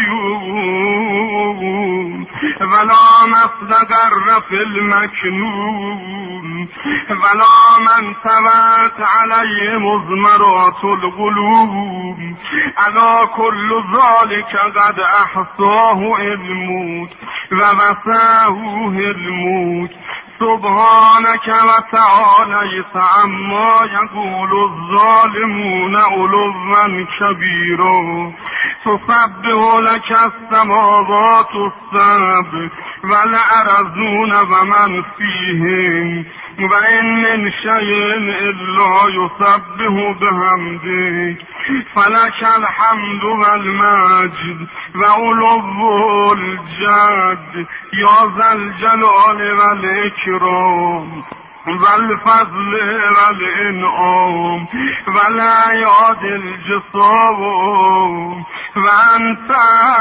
العيون ولا مصدر في المكنون ولا من ثبت عليه مزمرات القلوب. ألا كل ذلك قد أحصاه الموت ووفاه الموت. سبحانك وتعاليت عما يقول الظالمون علوا كبيرا. تسبح لك السماوات السبع والأرضون ومن فيهم وإن من شيء إلا يسبح بحمدك فلك الحمد والمجد وعلو الجد يا ذا الجلال والإكرام والفضل والإنعام والأياد الجسام وأنت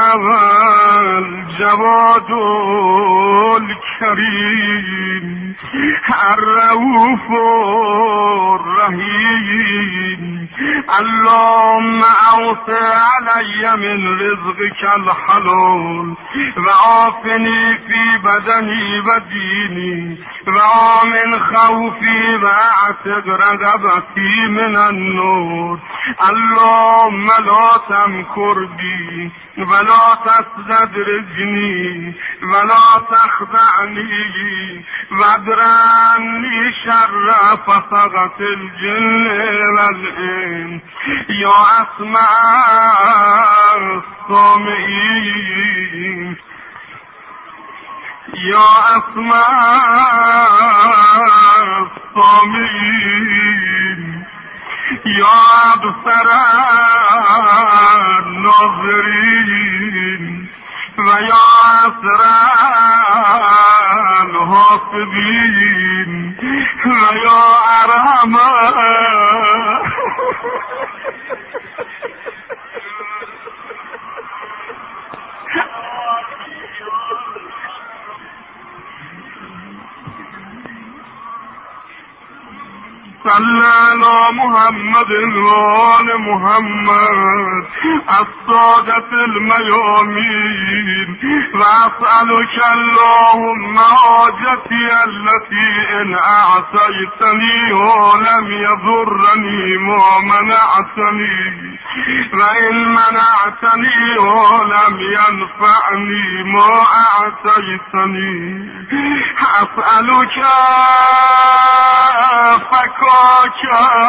الجواد الكريم الرؤوف الرحيم. اللهم أوسع علي من رزقك الحلال وعافني في بدني وديني وآمن خوفي واعتق رقبتي من النور. اللهم لا تمكر بي ولا تستدرجني ولا تخدعني وادرني شر فسقة الجن والإنس يا أسمع السامعين يا أسمع السامعين يا أبصر الناظرين ويا أسرى الحاسبين ويا أرحم صلى على محمد وآل محمد السادة الميامين. وأسألك اللهم حاجتي التي إن أعطيتني ولم يضرني ما منعتني وإن منعتني ولم ينفعني ما أعطيتني. أسألك فكاك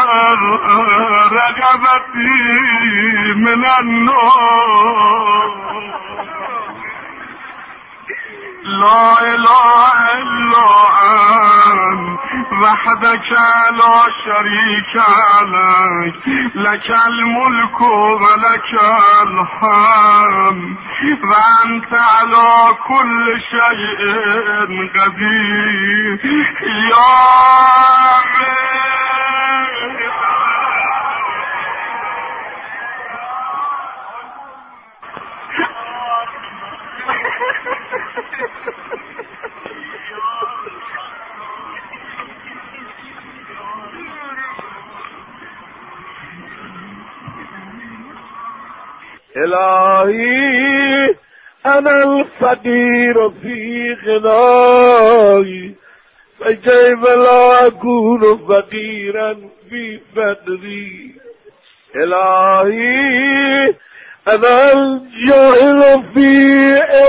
رغبتي من النار. لا إله إلا أنت وحدك لا شريك لك لك الملك ولك الحمد وأنت على كل شيء قدير يا إلهي أنا الفقير في غناي، فكيف لا أكون فقيرا في فقري. إلهي أنا الجاهل في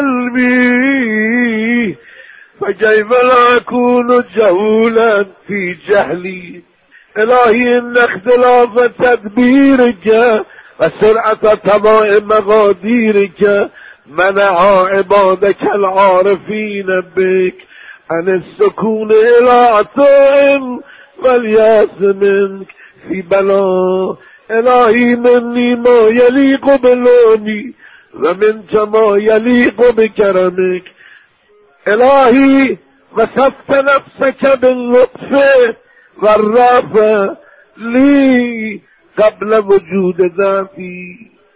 علمي، فكيف لا أكون جهولا في جهلي. إلهي إن اختلاف تدبيرك وسرعة طبائع مقاديرك منع عبادك العارفين بك عن السكون إلى عطاء والياس منك في بلاء. إلهي مني ما يليق بلوني ومنك ما يليق بكرمك. إلهي وصفت نفسك باللطف والرافة لي قبل وجود ذاتي،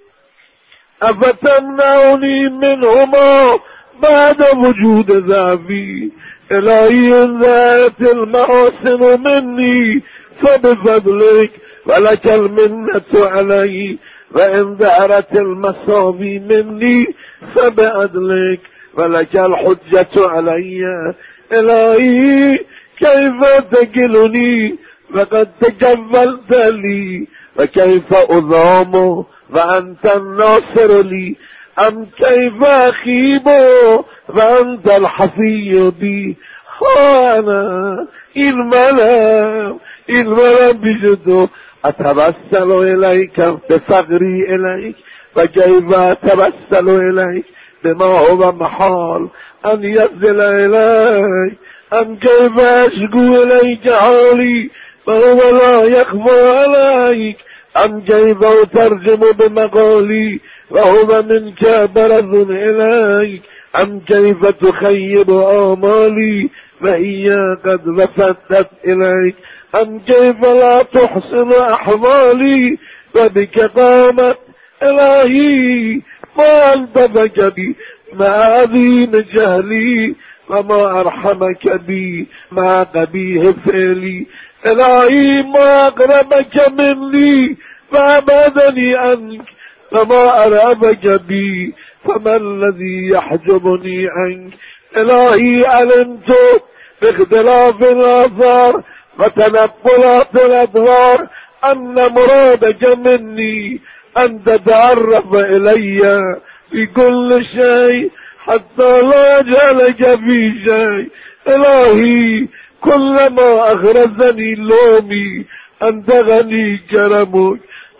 أفتمنعني منهما بعد وجود ذاتي. إلهي إن ذات المحاسن مني فبفضلك ولك المنة علي، وإن ظهرت المصابي مني فبعدلك ولك الحجة علي. إلهي كيف تكلني فقد تكفلت لي، وكيف أضام وأنت الناصر لي، أم كيف أخيب وأنت الحفي بي. أنا الملام بجد أتبسل إليك بفقري إليك، فكيف أتبسل إليك بما هو محال أن ينزل إليك. أم كيف أشكو إليك حالي فهو لا يخفى عليك. أم كيف أترجم بمقالي وهو منك برز إليك. أم كيف تخيب آمالي فهي قد وفتت إليك. أم كيف لا تحسن أحوالي فبك قامت. إلهي ما ألطفك بي ما عظيم جهلي، وما أرحمك بي ما قبيه فعلي. إلهي ما أقربك مني فأبعدني عنك، وما أرهبك بي فما الذي يحجبني عنك. إلهي علمت باختلاف الآثار وتنقلات الأدوار أن مرادك مني أن تتعرف إلي في كل شيء حتى لا أجهلك في شيء. إلهي كلما أغرزني لومي أنتغني كرمك،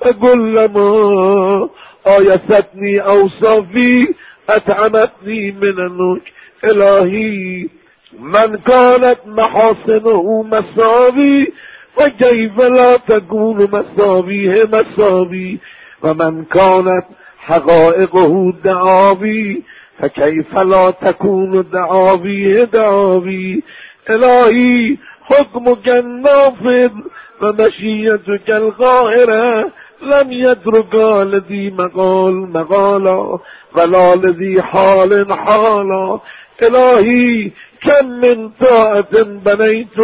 وكلما آيستني أوصافي أتعمتني منك. إلهي من كانت محاسنه مساوي فكيف لا تكون مساويه مساوي، ومن كانت حقائقه دعاوي فكيف لا تكون دعاويه دعاوي. إلهي حكمك النافذ ومشيتك القاهرة لم يترك لذي مقال مقالا ولا لذي حال حالا. إلهي كم من طاعة بنيت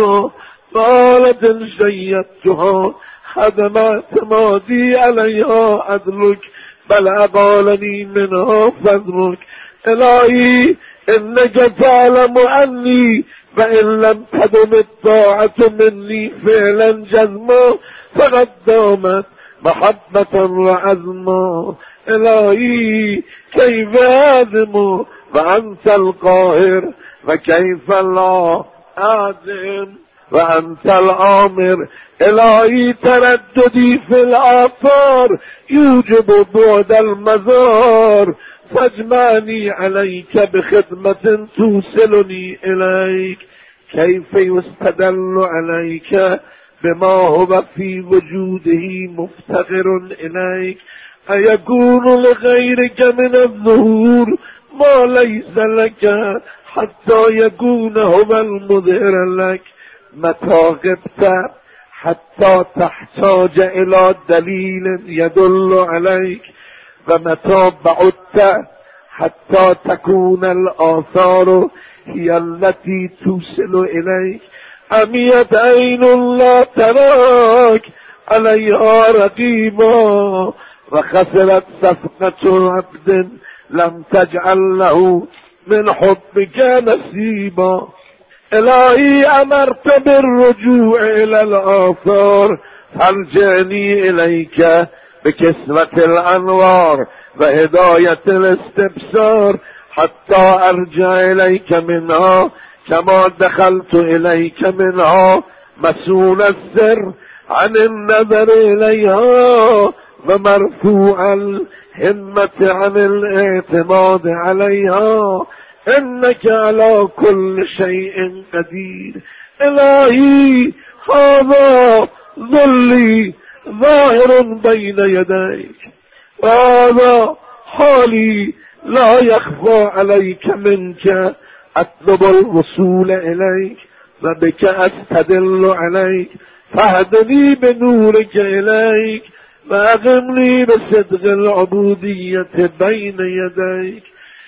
طالة شيدتها خدمات ماضي عليها عدلك، بل أقالني منها فضلك. إلهي إنك تعلم أني فإن لم تدم الطاعة مني فعلا جزما فقد دامت محبة وعزما. إلهي كيف أعزم وأنت القاهر، وكيف لا أعزم وأنت الآمر. إلهي ترددي في الآثار يوجب بعد المزار، فاجمعني عليك بخدمة توصلني إليك. كيف يستدل عليك بما هو في وجوده مفتقر إليك؟ أيكون لغيرك من الظهور ما ليس لك حتى يكون هو المظهر لك؟ متى غبت حتى تحتاج إلى دليل يدل عليك، ومتى بعدت حتى تكون الآثار هي التي توصل إليك. عميت عين لا تراك عليها رقيبا، وخسرت صفقة عبد لم تجعل له من حبك نصيبا. إلهي أمرت بالرجوع إلى الآثار فارجعني إليك بكسرة الأنوار وهداية الاستبصار حتى أرجع إليك منها كما دخلت إليك منها مسؤول السر عن النظر إليها ومرفوع الهمة عن الاعتماد عليها إنك على كل شيء قدير. إلهي هذا ذلي ظاهر بين يديك وهذا حالي لا يخفى عليك منك. أطلب الوصول إليك وبك أستدل عليك فاهدني بنورك إليك وأغمني بصدق العبودية بين يديك.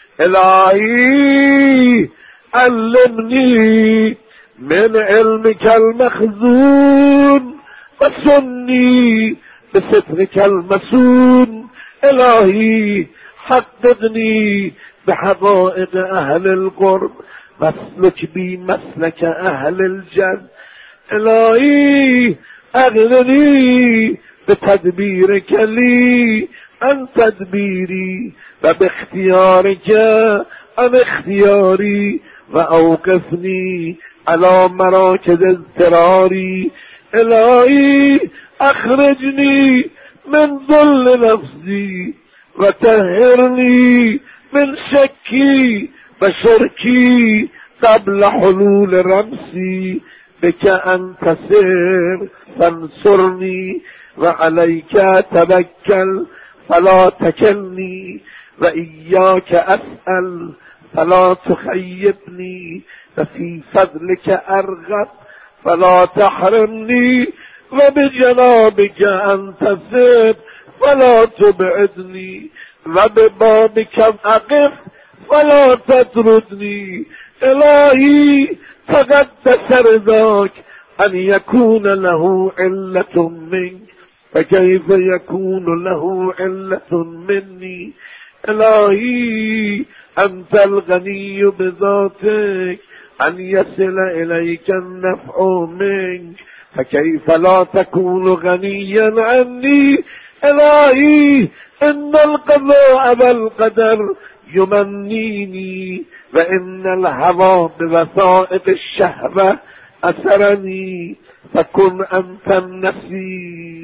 إلهي علمني من علمك المخزون وسني بسترك المسون. إلهي حققني بحقائق أهل القرب واسلك بي مسلك أهل الجنة. إلهي أغنني بتدبيرك لي عن تدبيري وباختيارك عن اختياري وأوقفني على مراكز اضطراري. إلهي أخرجني من ذل نفسي وطهرني من شكي وشركي قبل حلول رمسي. بك أنت سر فانصرني وعليك توكل فلا تكلني وإياك أسأل فلا تخيبني وفي فضلك أرغب فلا تحرمني وبجنابك أنتصب فلا تبعدني وببابك أقف فلا تطردني. إلهي تقدس رضاك أن يكون له علة منك فكيف يكون له علة مني. إلهي أنت الغني بذاتك أن يصل إليك النفع منك فكيف لا تكون غنيا عني. إلهي إن القضاء والقدر يمنيني وإن الهوى بوثائق الشهوة أسرني فكن أنت النصير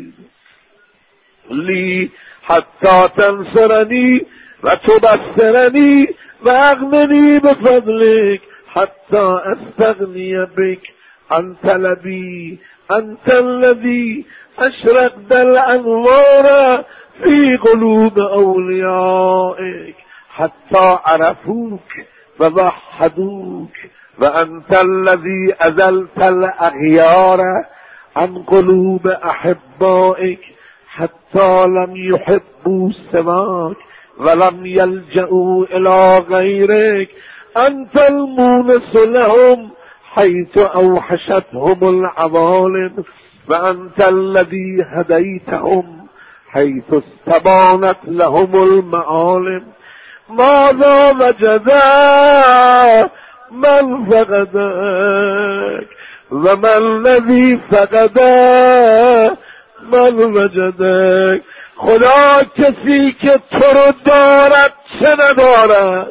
لي حتى تنصرني وتبصرني وأغنني بفضلك حتى أستغني بك عن طلبي. أنت الذي أشرقت الأنوار في قلوب أوليائك حتى عرفوك ووحدوك. وأنت الذي أزلت الأغيار عن قلوب أحبائك حتى لم يحبوا سواك ولم يلجأوا إلى غيرك. أنت المونس لهم حيث أوحشتهم العوالم وأنت الذي هديتهم حيث استبانت لهم المعالم. ماذا وجدا من فقدك وما الذي فقدا من وجدك. خدا کسی که تو رو دارد چه ندارد،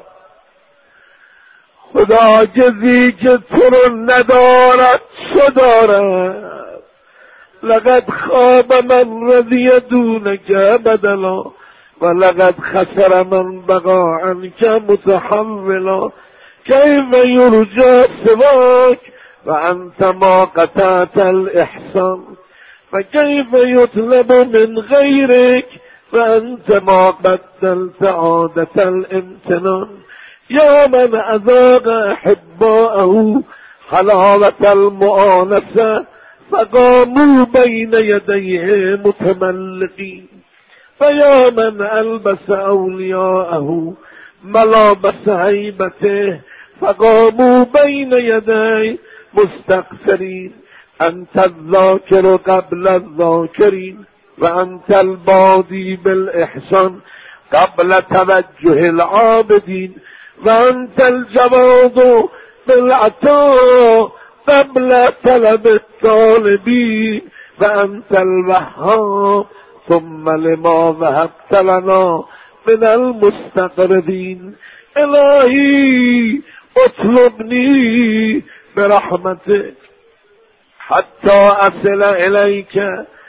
خدا کسی که تو رو ندارد چه دارد. لقد خاب من رضی دونک بدلا ولقد خسر من بقى عنك متحولا. كيف يرجى سواك وأنت ما قطعت الإحسان فكيف يطلب من غيرك وأنت ما بدلت عادة الامتنان. يا من أذاق أحباءه حلاوة المؤانسة فقاموا بين يديه متملقين. فيا من ألبس أولياءه ملابس هيبته فقاموا بين يديه مستغفرين. أنت الذاكر قبل الذاكرين وأنت البادي بالإحسان قبل توجه العابدين، وأنت الجواد بالعطاء قبل طلب الطالبين، وأنت الوهاب ثم لما وهبت لنا من المستقربين. إلهي اطلبني برحمتك حتى أصل إليك،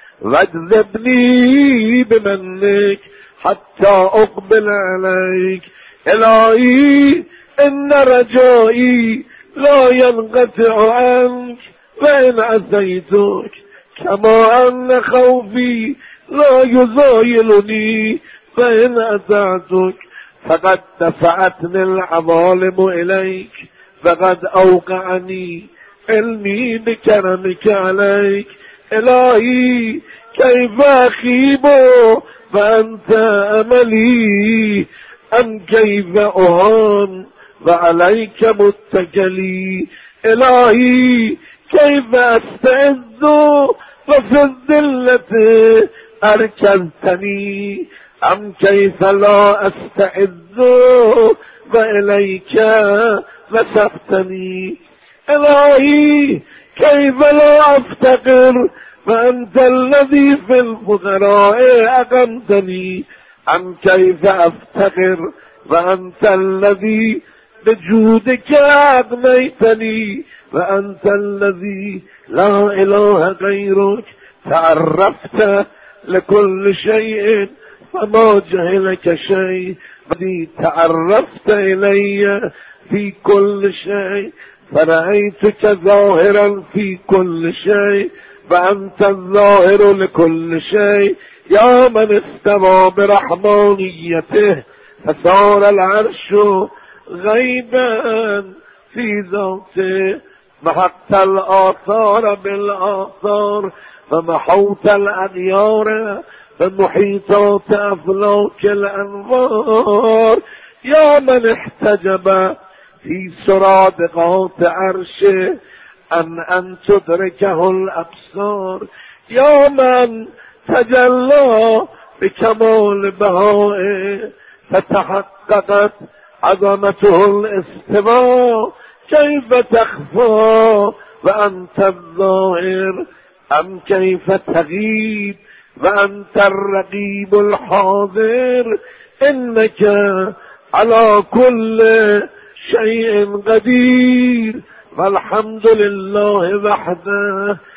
واجذبني بمنك حتى أقبل عليك. إلهي إن رجائي لا ينقطع عنك وإن عصيتك، كما أن خوفي لا يزايلني فإن أطعتك. فقد دفعتني العظالم إليك، فقد أوقعني علمي بكرمك عليك. إلهي كيف أخيب فأنت أملي، أم كيف أهان وعليك متكلي. إلهي كيف أستعز وفي الذلة أركنتني، أم كيف لا أستعز وإليك مسفتني. إلهي كيف لا أفتقر فأنت الذي في الفقراء أقمتني، أم كيف أفتقر فأنت الذي بجودك أغنيتني، وأنت الذي لا إله غيرك. تعرفت لكل شيء فما جهلك شيء، بدي تعرفت إلي في كل شيء، فرأيتك ظاهرا في كل شيء، وأنت الظاهر لكل شيء. يا من استوى برحمانيته فصار العرش غيبا في ذاته، محقت الآثار بالآثار فمحوت الأديار فمحيطات أفلاك الأنوار. يا من احتجب في سرادقات عرشه أن تدركه الأبصار، يا من تجلى بكمال بهائه فتحققت عظمته الاستواء. كيف تخفى وأنت الظاهر، أم كيف تغيب وأنت الرقيب الحاضر. إنك على كل شيء قدير، والحمد لله وحده